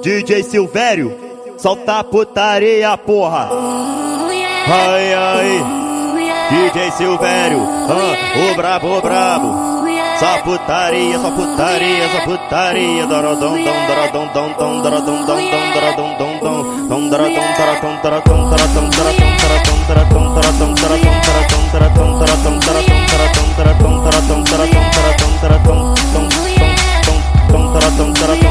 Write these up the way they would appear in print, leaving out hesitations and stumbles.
DJ Silvério, solta a putaria, porra. Ai, ai, DJ Silvério, o brabo, só putaria, só putaria, só putaria. Dorodom, dom, dorodom, dom, dom, dorodom, dom, dom, dorodom, dom, dom, dom, dorodom, dorodom, dorodom, dorodom, dorodom, dorodom, dorodom, dorodom, dorodom, dorodom, dorodom, dorodom, dorodom, dorodom, dorodom, dorodom,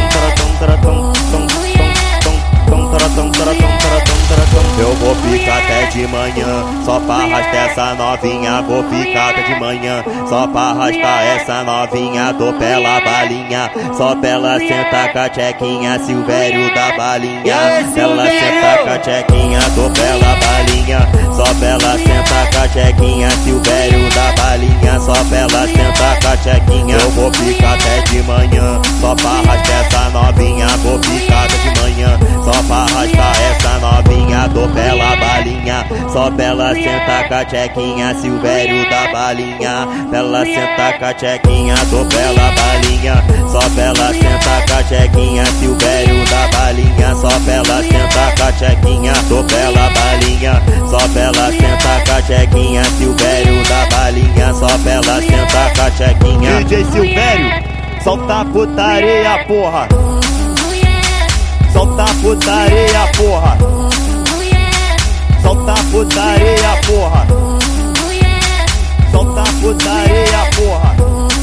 eu vou ficar até de manhã, só pra arrastar essa novinha. Vou ficar até de manhã, só pra arrastar essa novinha. Dou pela balinha, só pra ela sentar com a tchequinha. Silvério da balinha, ela senta com a tchequinha. Dou pela balinha, só pra ela sentar com a tchequinha. Silvério da balinha, só pra ela sentar com a tchequinha. Eu vou ficar até de manhã, só pra arrastar essa novinha. Vou ficar até de manhã, só pra arrastar essa novinha. Dou pela balinha, só pra ela sentar com a tchequinha. Silvério da balinha, pra ela sentar com a tchequinha. Dou pela balinha, só pra ela sentar com a tchequinha. Silvério da balinha, só pra ela sentar com a tchequinha. Dou pela balinha, só pra ela sentar com a tchequinha. Silvério da balinha, só pra ela sentar com a tchequinha. DJ Silvério, solta a putaria, porra. Solta a putaria, porra. Solta a putaria, porra. Solta a putaria, porra.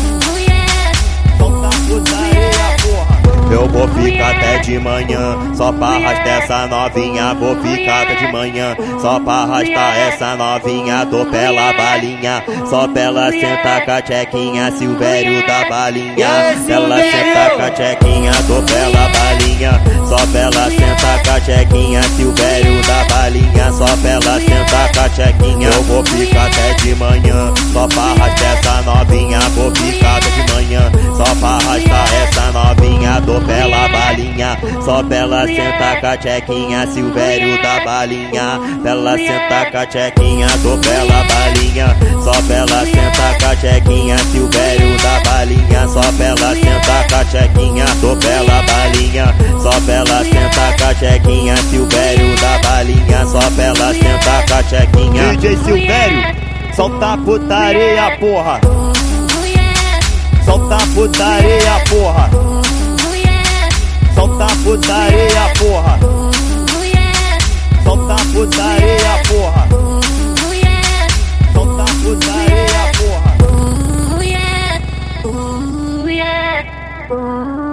Solta a putaria, porra. Eu vou ficar até de manhã, só pra arrastar essa novinha. Vou ficar até de manhã, só pra arrastar essa novinha. Dou pela balinha, só pra ela sentar com a tchequinha. Silvério da balinha, ela senta com a tchequinha. Dou pela balinha, só pra ela sentar com a tchequinha. Silvério da balinha, só pra ela sentar com a tchequinha. Eu vou ficar até de manhã, só pra arrastar essa novinha. Vou ficar até de manhã, só pra arrastar essa novinha. Dou pela balinha, só pra ela sentar com a tchequinha. Silvério da balinha, pra ela sentar com a tchequinha. Dou pela balinha, só pra ela sentar com a tchequinha. Silvério da balinha, só pra ela sentar com a tchequinha. Dou pela balinha, só pra ela sentar com a tchequinha. Silvério da balinha, só pra ela sentar com a tchequinha. DJ Silvério, solta a putaria, porra. Solta a putaria, porra. Solta a putaria, porra. Solta a putaria, porra. Solta a putaria, porra.